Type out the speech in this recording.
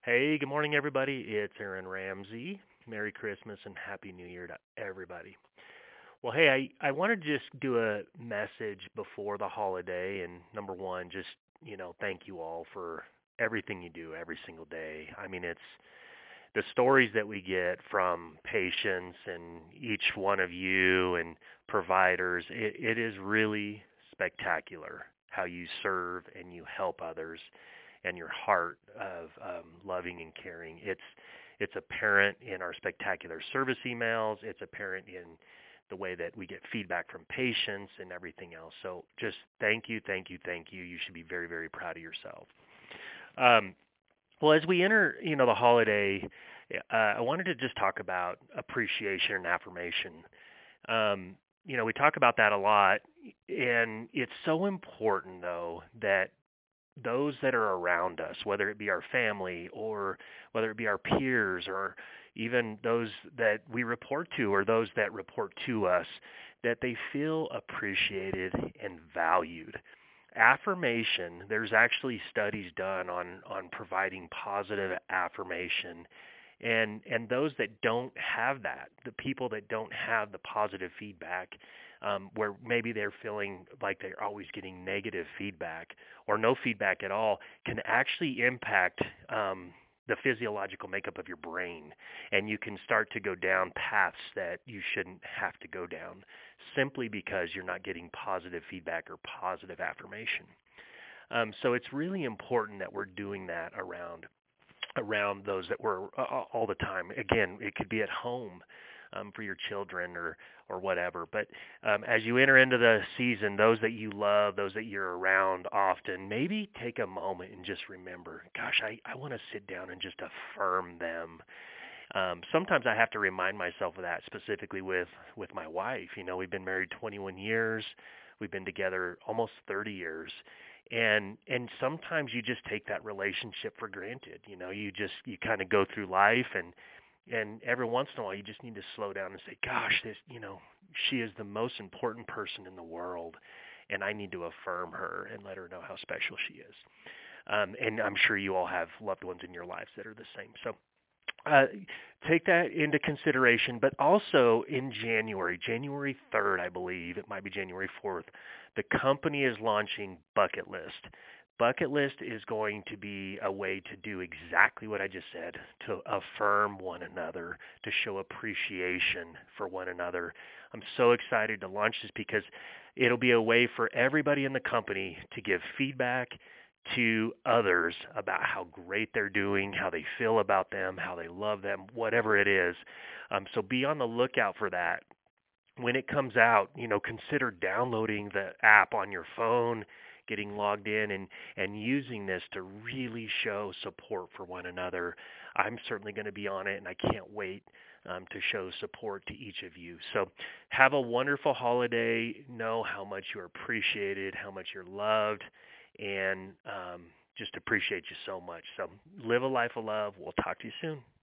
Hey, good morning, everybody. It's Aaron Ramsey. Merry Christmas and Happy New Year to everybody. Well, hey, I wanted to just do a message before the holiday. And number one, just, thank you all for everything you do every single day. I mean, it's the stories that we get from patients and each one of you and providers. It is really spectacular how you serve and you help others and your heart of loving and caring. It's apparent in our spectacular service emails. It's apparent in the way that we get feedback from patients and everything else. So just thank you, thank you, thank you. You should be very, very proud of yourself. Um, well, as we enter, the holiday, I wanted to just talk about appreciation and affirmation. We talk about that a lot, and it's so important, though, that those that are around us, whether it be our family or whether it be our peers or even those that we report to or those that report to us, that they feel appreciated and valued. Affirmation, there's actually studies done on providing positive affirmation, and those that don't have that, the people that don't have the positive feedback, where maybe they're feeling like they're always getting negative feedback or no feedback at all, can actually impact the physiological makeup of your brain, and you can start to go down paths that you shouldn't have to go down simply because you're not getting positive feedback or positive affirmation. So it's really important that we're doing that around those that we're all the time. Again, it could be at home for your children or whatever. But as you enter into the season, those that you love, those that you're around often, maybe take a moment and just remember, gosh, I want to sit down and just affirm them. Sometimes I have to remind myself of that, specifically with my wife. We've been married 21 years. We've been together almost 30 years. And sometimes you just take that relationship for granted. You kind of go through life, and every once in a while you just need to slow down and say, gosh, she is the most important person in the world, and I need to affirm her and let her know how special she is. And I'm sure you all have loved ones in your lives that are the same. So uh, take that into consideration. But also in January 3rd, I believe, it might be January 4th, the company is launching Bucket List. Bucket List is going to be a way to do exactly what I just said, to affirm one another, to show appreciation for one another. I'm so excited to launch this because it'll be a way for everybody in the company to give feedback to others about how great they're doing, how they feel about them, how they love them, whatever it is. So be on the lookout for that. When it comes out, consider downloading the app on your phone, getting logged in, and using this to really show support for one another. I'm certainly going to be on it, and I can't wait to show support to each of you. So have a wonderful holiday. Know how much you're appreciated, how much you're loved, and just appreciate you so much. So live a life of love. We'll talk to you soon.